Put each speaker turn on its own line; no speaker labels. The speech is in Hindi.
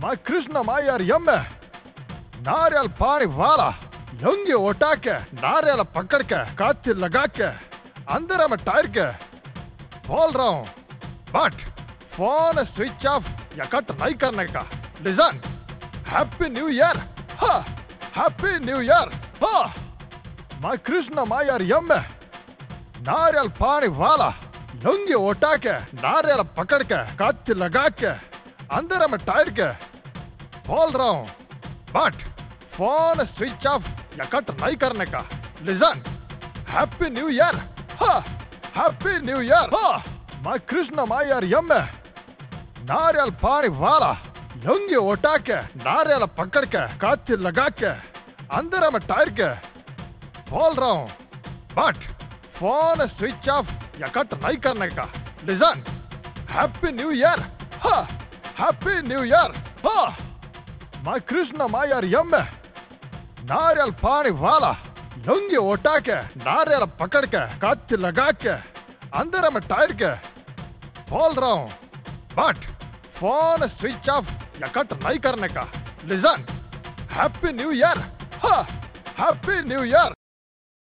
मैं कृष्ण मायर यम्मे नारियल पानी वाला लुंगी उठा के नारियल पकड़ के कांच लगा के अंदर में टायर के बोल रहा हूँ, बट फोन स्विच ऑफ या कट नहीं करने का। Listen, happy new year, happy new year. मैं कृष्ण मायर यम्मे नारियल पानी वाला लुंगी उठा के नारियल पकड़ के कांच लगा के अंदर में टायर के बोल रहा हूँ, बट फोन स्विच ऑफ या कट नहीं करने का। Listen, happy new year, happy new year. मैं कृष्ण मायर यम्मे नारियल पानी वाला लुंगी उठा के नारियल पकड़ के कांच लगा के अंदर में टायर के बोल रहा हूँ, बट फोन स्विच ऑफ या कट नहीं करने का। Listen, happy new year, happy new year. मैं कृष्ण मायर यम्मे नारियल पानी वाला लुंगी उठा के नारियल पकड़ के कांच लगा के अंदर में टायर के बोल रहा हूँ, बट फोन स्विच ऑफ या कट नहीं करने का। Listen, happy new year, happy new year.